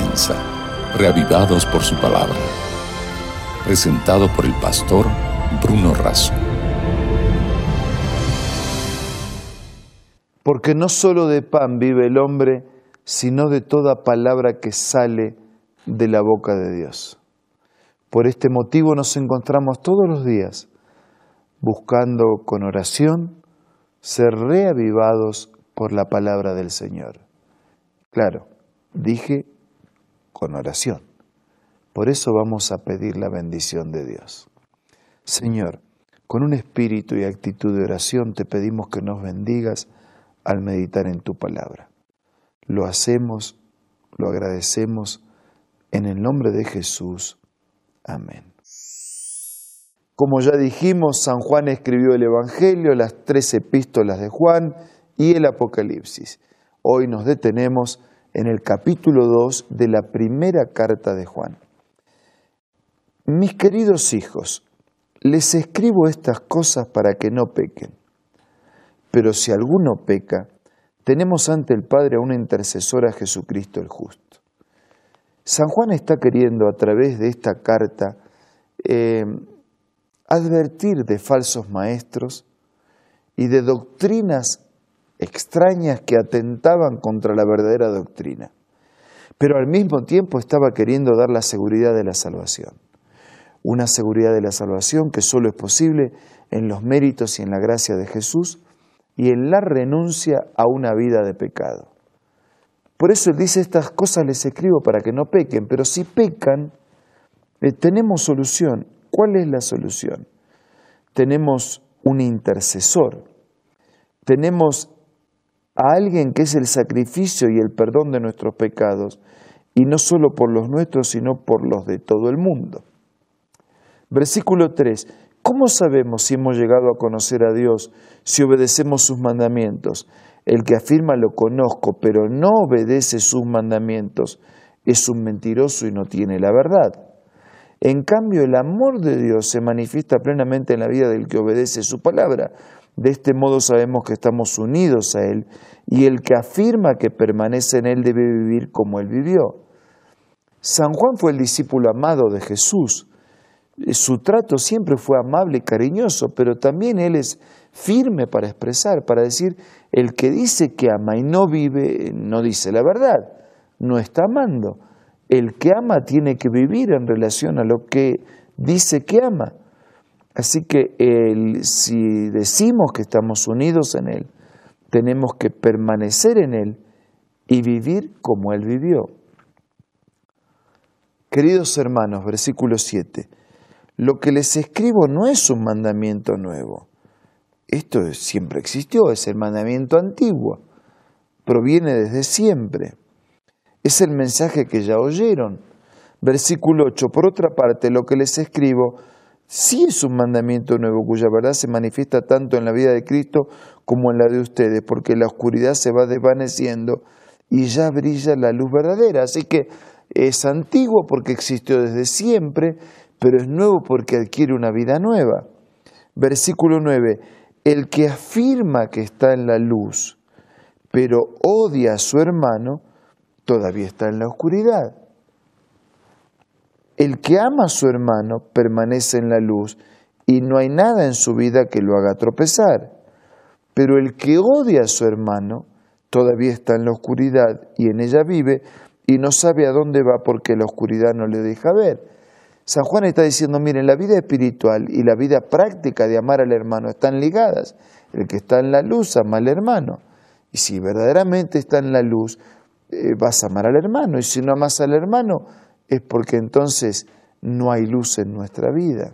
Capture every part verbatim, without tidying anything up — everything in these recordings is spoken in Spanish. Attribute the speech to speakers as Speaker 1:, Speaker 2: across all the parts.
Speaker 1: comienza, Reavivados por su palabra. Presentado por el pastor Bruno Razo.
Speaker 2: Porque no solo de pan vive el hombre, sino de toda palabra que sale de la boca de Dios. Por este motivo nos encontramos todos los días buscando con oración ser reavivados por la palabra del Señor. Claro, dije con oración. Por eso vamos a pedir la bendición de Dios. Señor, con un espíritu y actitud de oración te pedimos que nos bendigas al meditar en tu palabra. Lo hacemos, lo agradecemos en el nombre de Jesús. Amén. Como ya dijimos, San Juan escribió el Evangelio, las tres epístolas de Juan y el Apocalipsis. Hoy nos detenemos en el capítulo dos de la primera carta de Juan. Mis queridos hijos, les escribo estas cosas para que no pequen. Pero si alguno peca, tenemos ante el Padre a una intercesora, Jesucristo el justo. San Juan está queriendo a través de esta carta eh, advertir de falsos maestros y de doctrinas extrañas que atentaban contra la verdadera doctrina. Pero al mismo tiempo estaba queriendo dar la seguridad de la salvación. Una seguridad de la salvación que solo es posible en los méritos y en la gracia de Jesús y en la renuncia a una vida de pecado. Por eso él dice, estas cosas les escribo para que no pequen, pero si pecan, eh, tenemos solución. ¿Cuál es la solución? Tenemos un intercesor, tenemos a alguien que es el sacrificio y el perdón de nuestros pecados, y no solo por los nuestros, sino por los de todo el mundo. Versículo tres. ¿Cómo sabemos si hemos llegado a conocer a Dios si obedecemos sus mandamientos? El que afirma lo conozco, pero no obedece sus mandamientos, es un mentiroso y no tiene la verdad. En cambio, el amor de Dios se manifiesta plenamente en la vida del que obedece su palabra. De este modo sabemos que estamos unidos a Él, y el que afirma que permanece en Él debe vivir como Él vivió. San Juan fue el discípulo amado de Jesús. Su trato siempre fue amable y cariñoso, pero también él es firme para expresar, para decir, el que dice que ama y no vive, no dice la verdad, no está amando. El que ama tiene que vivir en relación a lo que dice que ama. Así que el, si decimos que estamos unidos en Él, tenemos que permanecer en Él y vivir como Él vivió. Queridos hermanos, versículo siete. Lo que les escribo no es un mandamiento nuevo. Esto siempre existió, es el mandamiento antiguo. Proviene desde siempre. Es el mensaje que ya oyeron. Versículo ocho. Por otra parte, lo que les escribo sí es un mandamiento nuevo, cuya verdad se manifiesta tanto en la vida de Cristo como en la de ustedes, porque la oscuridad se va desvaneciendo y ya brilla la luz verdadera. Así que es antiguo porque existió desde siempre, pero es nuevo porque adquiere una vida nueva. Versículo nueve. El que afirma que está en la luz, pero odia a su hermano, todavía está en la oscuridad. El que ama a su hermano permanece en la luz y no hay nada en su vida que lo haga tropezar. Pero el que odia a su hermano todavía está en la oscuridad y en ella vive y no sabe a dónde va porque la oscuridad no le deja ver. San Juan está diciendo, miren, la vida espiritual y la vida práctica de amar al hermano están ligadas. El que está en la luz ama al hermano. Y si verdaderamente está en la luz, eh, vas a amar al hermano. Y si no amas al hermano, es porque entonces no hay luz en nuestra vida.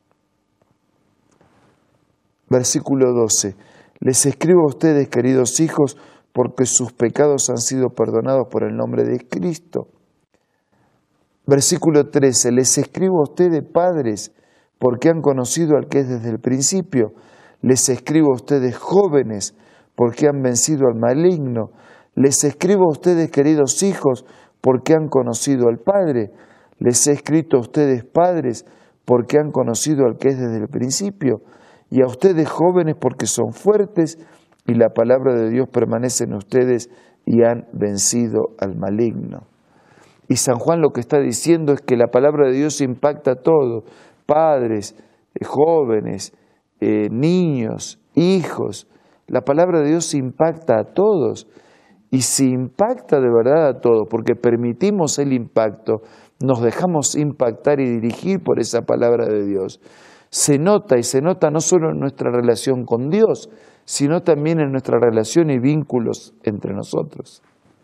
Speaker 2: Versículo doce. Les escribo a ustedes, queridos hijos, porque sus pecados han sido perdonados por el nombre de Cristo. Versículo trece. Les escribo a ustedes, padres, porque han conocido al que es desde el principio. Les escribo a ustedes, jóvenes, porque han vencido al maligno. Les escribo a ustedes, queridos hijos, porque han conocido al Padre. Les he escrito a ustedes, padres, porque han conocido al que es desde el principio. Y a ustedes, jóvenes, porque son fuertes y la palabra de Dios permanece en ustedes y han vencido al maligno. Y San Juan lo que está diciendo es que la palabra de Dios impacta a todos, padres, eh, jóvenes, eh, niños, hijos. La palabra de Dios impacta a todos. Y si impacta de verdad a todos, porque permitimos el impacto, nos dejamos impactar y dirigir por esa palabra de Dios, se nota, y se nota no solo en nuestra relación con Dios, sino también en nuestra relación y vínculos entre nosotros.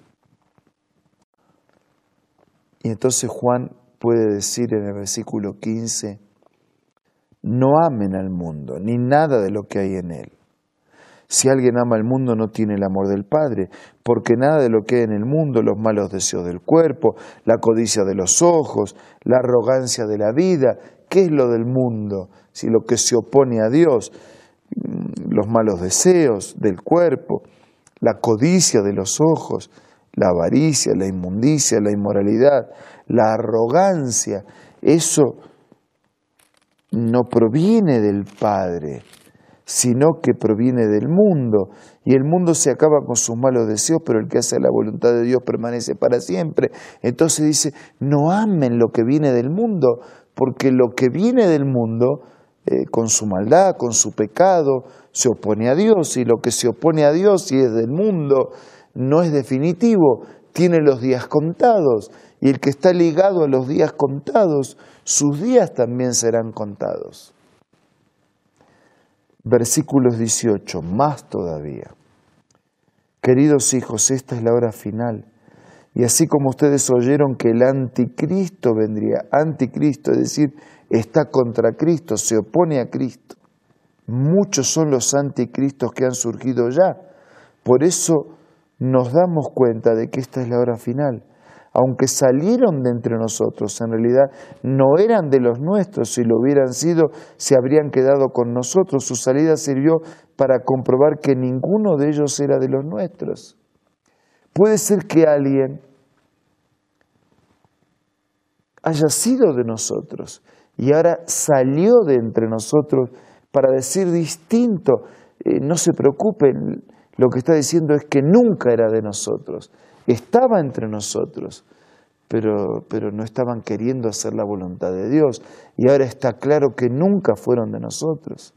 Speaker 2: Y entonces Juan puede decir en el versículo quince, no amen al mundo, ni nada de lo que hay en él. Si alguien ama al mundo no tiene el amor del Padre, porque nada de lo que hay en el mundo, los malos deseos del cuerpo, la codicia de los ojos, la arrogancia de la vida, ¿qué es lo del mundo? Si lo que se opone a Dios, los malos deseos del cuerpo, la codicia de los ojos, la avaricia, la inmundicia, la inmoralidad, la arrogancia, eso no proviene del Padre, sino que proviene del mundo. Y el mundo se acaba con sus malos deseos, pero el que hace la voluntad de Dios permanece para siempre. Entonces dice, no amen lo que viene del mundo, porque lo que viene del mundo, eh, con su maldad, con su pecado, se opone a Dios, y lo que se opone a Dios y es del mundo, no es definitivo, tiene los días contados, y el que está ligado a los días contados, sus días también serán contados. Versículos dieciocho, más todavía. Queridos hijos, esta es la hora final. Y así como ustedes oyeron que el anticristo vendría, anticristo, es decir, está contra Cristo, se opone a Cristo. Muchos son los anticristos que han surgido ya. Por eso nos damos cuenta de que esta es la hora final. Aunque salieron de entre nosotros, en realidad no eran de los nuestros. Si lo hubieran sido, se habrían quedado con nosotros. Su salida sirvió para comprobar que ninguno de ellos era de los nuestros. Puede ser que alguien haya sido de nosotros y ahora salió de entre nosotros para decir distinto. Eh, no se preocupen, lo que está diciendo es que nunca era de nosotros. Estaba entre nosotros, pero, pero no estaban queriendo hacer la voluntad de Dios. Y ahora está claro que nunca fueron de nosotros.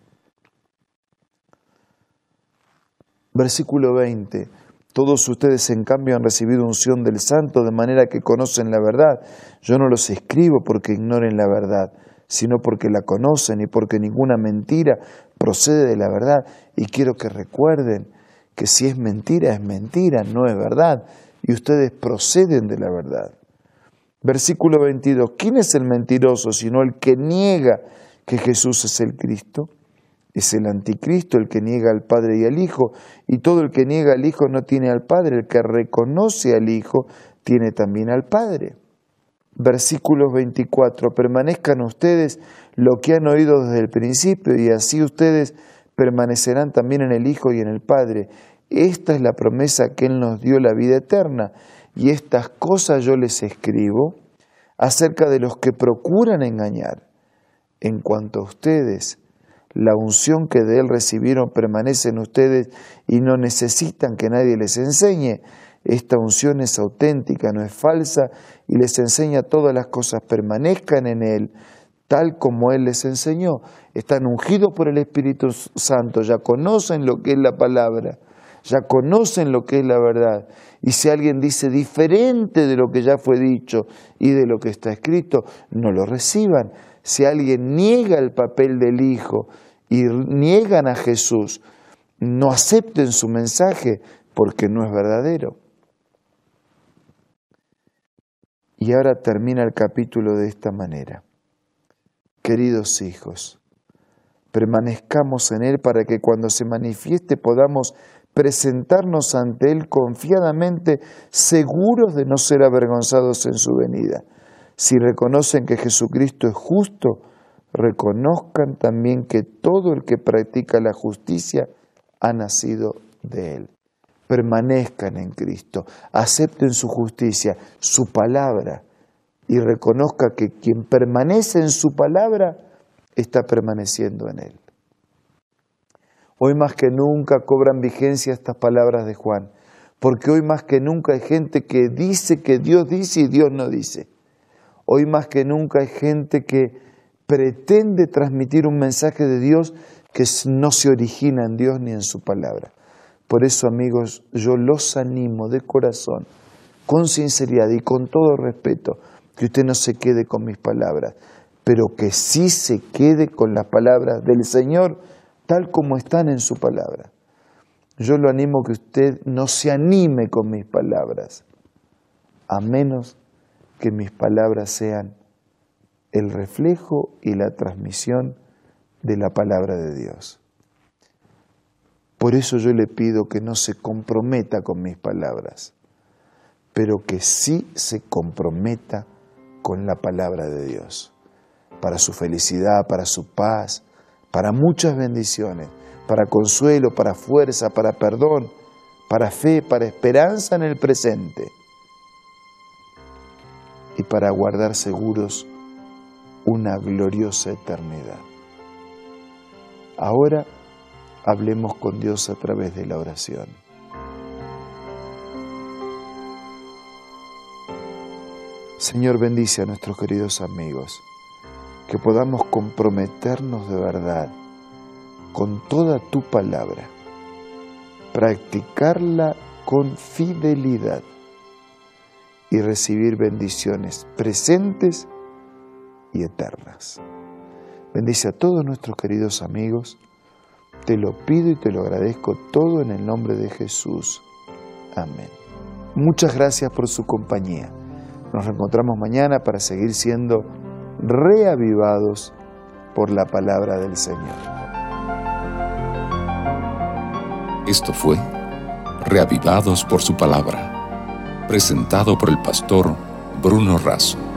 Speaker 2: Versículo veinte. Todos ustedes, en cambio, han recibido unción del Santo, de manera que conocen la verdad. Yo no los escribo porque ignoren la verdad, sino porque la conocen y porque ninguna mentira procede de la verdad. Y quiero que recuerden que si es mentira, es mentira, no es verdad. Y ustedes proceden de la verdad. Versículo veintidós. ¿Quién es el mentiroso sino el que niega que Jesús es el Cristo? Es el anticristo el que niega al Padre y al Hijo. Y todo el que niega al Hijo no tiene al Padre. El que reconoce al Hijo tiene también al Padre. Versículos veinticuatro. Permanezcan ustedes lo que han oído desde el principio, y así ustedes permanecerán también en el Hijo y en el Padre. Esta es la promesa que Él nos dio, la vida eterna. Y estas cosas yo les escribo acerca de los que procuran engañar. En cuanto a ustedes, la unción que de Él recibieron permanece en ustedes y no necesitan que nadie les enseñe. Esta unción es auténtica, no es falsa, y les enseña todas las cosas. Permanezcan en Él, tal como Él les enseñó. Están ungidos por el Espíritu Santo, ya conocen lo que es la palabra, ya conocen lo que es la verdad. Y si alguien dice diferente de lo que ya fue dicho y de lo que está escrito, no lo reciban. Si alguien niega el papel del Hijo y niegan a Jesús, no acepten su mensaje porque no es verdadero. Y ahora termina el capítulo de esta manera. Queridos hijos, permanezcamos en Él para que cuando se manifieste podamos presentarnos ante Él confiadamente, seguros de no ser avergonzados en su venida. Si reconocen que Jesucristo es justo, reconozcan también que todo el que practica la justicia ha nacido de Él. Permanezcan en Cristo, acepten su justicia, su palabra, y reconozca que quien permanece en su palabra está permaneciendo en Él. Hoy más que nunca cobran vigencia estas palabras de Juan, porque hoy más que nunca hay gente que dice que Dios dice y Dios no dice. Hoy más que nunca hay gente que pretende transmitir un mensaje de Dios que no se origina en Dios ni en su palabra. Por eso, amigos, yo los animo de corazón, con sinceridad y con todo respeto, que usted no se quede con mis palabras, pero que sí se quede con las palabras del Señor tal como están en su palabra. Yo lo animo que usted no se anime con mis palabras, a menos que mis palabras sean el reflejo y la transmisión de la palabra de Dios. Por eso yo le pido que no se comprometa con mis palabras, pero que sí se comprometa con la palabra de Dios, para su felicidad, para su paz, para muchas bendiciones, para consuelo, para fuerza, para perdón, para fe, para esperanza en el presente y para guardar seguros una gloriosa eternidad. Ahora hablemos con Dios a través de la oración. Señor, bendice a nuestros queridos amigos, que podamos comprometernos de verdad con toda tu palabra, practicarla con fidelidad y recibir bendiciones presentes y eternas. Bendice a todos nuestros queridos amigos. Te lo pido y te lo agradezco todo en el nombre de Jesús. Amén. Muchas gracias por su compañía. Nos reencontramos mañana para seguir siendo reavivados por la palabra del Señor.
Speaker 1: Esto fue Reavivados por su palabra, presentado por el pastor Bruno Razo.